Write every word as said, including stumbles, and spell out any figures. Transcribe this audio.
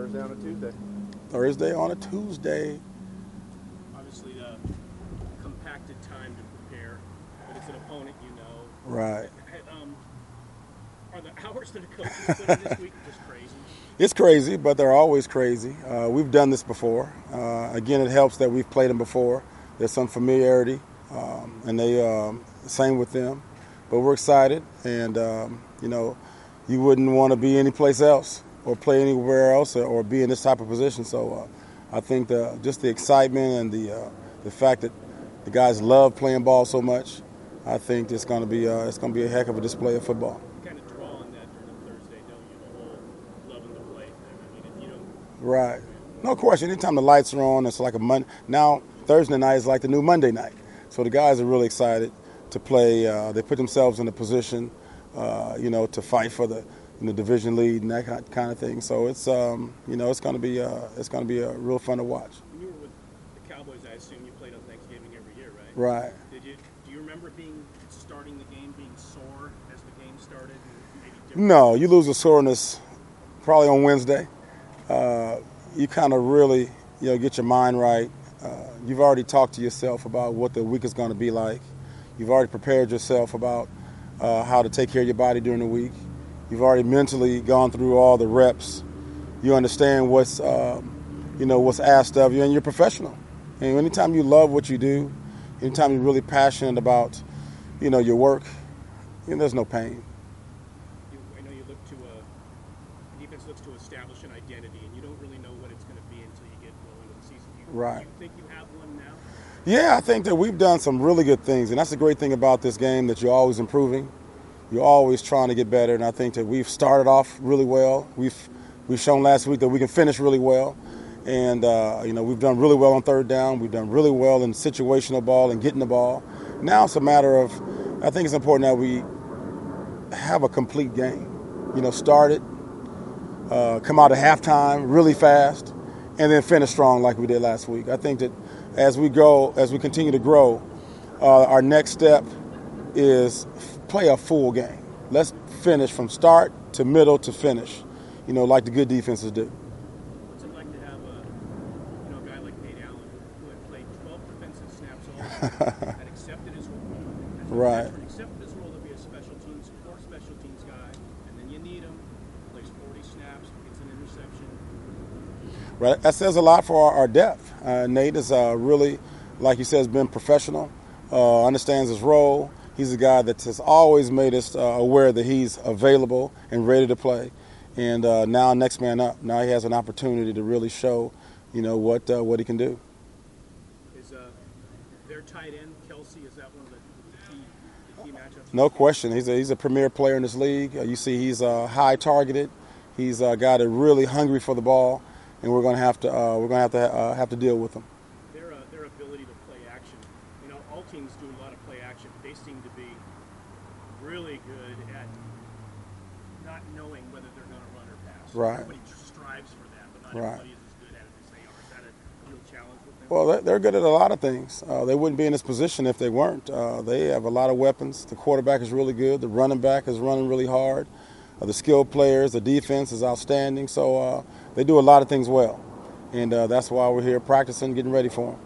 Thursday on a Tuesday. Thursday on a Tuesday. Obviously, uh, compacted time to prepare, but it's an opponent you know. Right. Um, are the hours that the coaches put in this week just crazy? It's crazy, but they're always crazy. Uh, we've done this before. Uh, again, it helps that we've played them before. There's some familiarity, um, and they um, same with them. But we're excited, and um, you know, you wouldn't want to be anyplace else or play anywhere else or, or be in this type of position. So uh, I think the, just the excitement and the uh, the fact that the guys love playing ball so much, I think it's going to be uh, it's going to be a heck of a display of football. You kind of draw on that during Thursday, don't you? The whole loving the play thing. I mean, if you don't. Right. No question. Anytime the lights are on, it's like a Monday. Now Thursday night is like the new Monday night. So the guys are really excited to play. Uh, they put themselves in a position, uh, you know, to fight for the you know, division lead and that kind of thing. So it's, um, you know, it's going to be, uh, it's going to be a real fun to watch. When you were with the Cowboys, I assume you played on Thanksgiving every year, right? Right. Did you? Do you remember being starting the game being sore as the game started? And maybe different? No, you lose the soreness probably on Wednesday. Uh, you kind of really, you know, get your mind right. Uh, you've already talked to yourself about what the week is going to be like. You've already prepared yourself about uh, how to take care of your body during the week. You've already mentally gone through all the reps. You understand what's, um, you know, what's asked of you, and you're professional. And anytime you love what you do, anytime you're really passionate about, you know, your work, you know, there's no pain. You, I know you look to a the defense looks to establish an identity, and you don't really know what it's going to be until you get well into the season. Do you, Right. Do you think you have one now? Yeah, I think that we've done some really good things, and that's the great thing about this game, that you're always improving. You're always trying to get better, and I think that we've started off really well. We've we've shown last week that we can finish really well, and uh, you know, we've done really well on third down. We've done really well in situational ball and getting the ball. Now it's a matter of, I think it's important that we have a complete game. You know, start it, uh, come out at halftime really fast, and then finish strong like we did last week. I think that as we go, as we continue to grow, uh, our next step is play a full game. Let's finish from start to middle to finish, you know, like the good defenses do. What's it like to have a you know a guy like Nate Allen who had played twelve defensive snaps all year, had accepted his role, as a Right. veteran, accepted his role to be a special teams, core special teams guy, and then you need him, plays forty snaps, gets an interception. Right. That says a lot for our, our depth. Uh, Nate is uh, really, like you said, has been professional, uh, understands his role. He's a guy that has always made us uh, aware that he's available and ready to play. And uh, now, next man up. Now he has an opportunity to really show, you know, what uh, what he can do. Is uh, their tight end Kelsey? Is that one of the, the key the key matchups? No question. He's a, he's a premier player in this league. Uh, you see, he's uh, high targeted. He's a guy that's really hungry for the ball, and we're going to have to uh, we're going to have to uh, have to deal with him. Their uh, their ability to play action. You know, all teams do a lot of play action, but they seem to be really good at not knowing whether they're going to run or pass. Right. Everybody strives for that, but not Right. everybody is as good at it as they are. Is that a real challenge with them? Well, they're- they're good at a lot of things. Uh, they wouldn't be in this position if they weren't. Uh, they have a lot of weapons. The quarterback is really good. The running back is running really hard. Uh, the skilled players, the defense is outstanding. So uh, they do a lot of things well. And uh, that's why we're here practicing, getting ready for them.